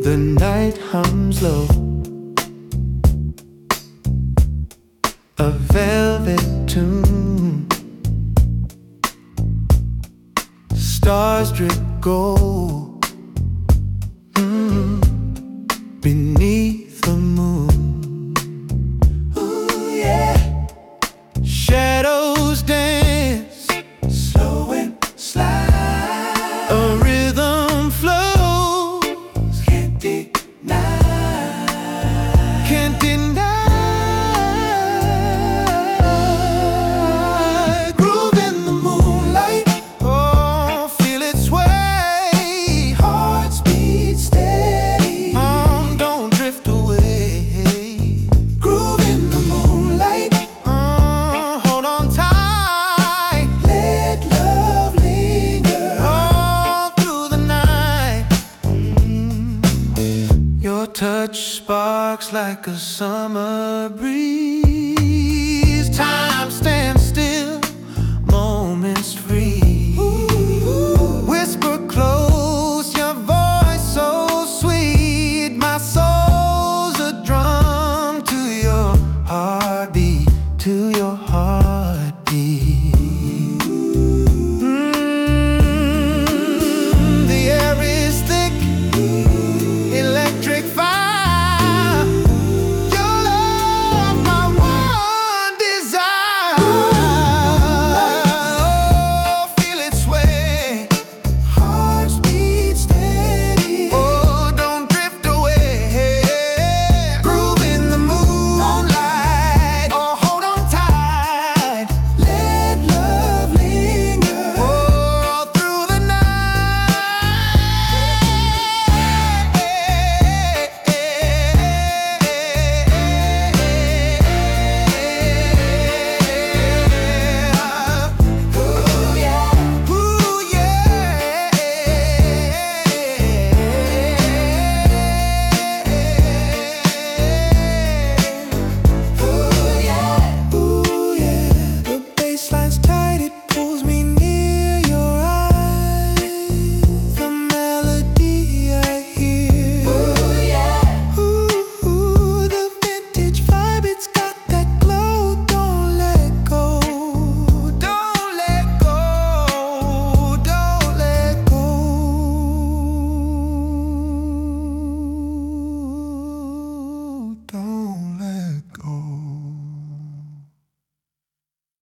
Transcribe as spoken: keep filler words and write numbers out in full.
The night hums low, a velvet tune. Stars drip gold mm, beneath the moon. Ooh, yeah. Shadows dance, slow and slide. A rhythm flows, can't deny, can't deny. Groove in the moonlight, oh, feel it sway. Hearts beat steady, um, don't drift away. Groove in the moonlight, uh, hold on tight. Let love linger all through the night. Mm. Your touch sparks like a summer breeze.